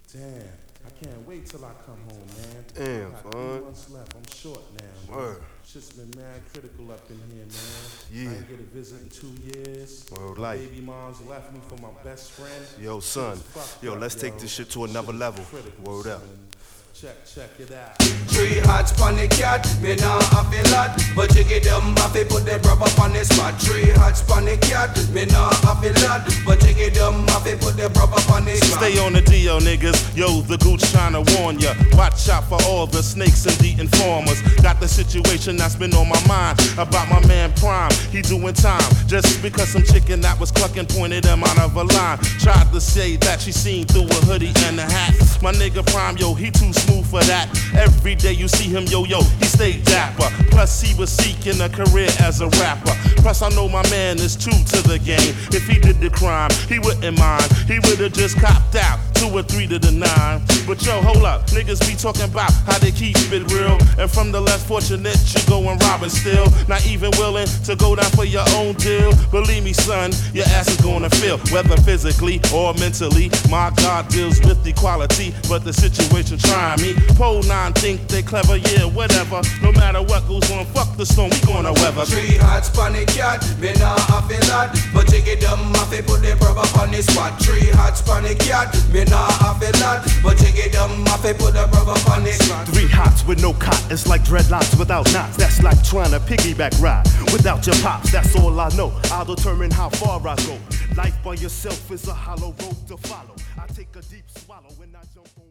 Damn, I can't wait till I come home, man. Damn, I got son. 3 months left. I'm short now, man. Word. Shit's been mad critical up in here, man. Yeah. I ain't get a visit in 2 years. Word My life. baby mom's left me for my best friend. Yo, son. Fucked Yo, up, let's take this shit to another level. Critical, Word up. son. Check it out. 3 hots pon the cat, me nah have a lot, but you get them have to put the rubber on the spot. 3 hots pon the cat, me nah have a lot, but you get them have to put the rubber on the spot. Stay on the DL, niggas. Yo, the Gooch tryna warn ya. Watch out for all the snakes and the informers. Got the situation that's been on my mind about my man Prime. He doing time just because some chicken that was clucking pointed him out of a line. Tried to say that she seen through a hoodie and a hat. My nigga Prime, yo, he too smooth for that. Every day you see him, yo, he stay dapper. Plus he was seeking a career as a rapper. Plus I know my man is true to the game. If he did the crime, he wouldn't mind. He would've just copped out 2 or 3 to the 9. But yo, hold up, niggas be talking about how they keep it real. And from the less fortunate, you go and rob and steal. Not even willing to go down for your own deal. Believe me, son, your ass is gonna feel, whether physically or mentally. My God deals with equality, but the situation trying me. Pole 9 think they clever, yeah, whatever. No matter what goes on, fuck the storm, we gonna weather. 3 hots pon the cat, me nah have a lot, but you get them have to put the rubber on the spot. 3 hots pon the cat, me nah have a lot, but you get them have to put the rubber on the spot. 3 hots with no cot, it's like dreadlocks without knots. That's like trying to piggyback ride without your pops. That's all I know. I'll determine how far I go. Life by yourself is a hollow road to follow. I take a deep swallow when I jump on.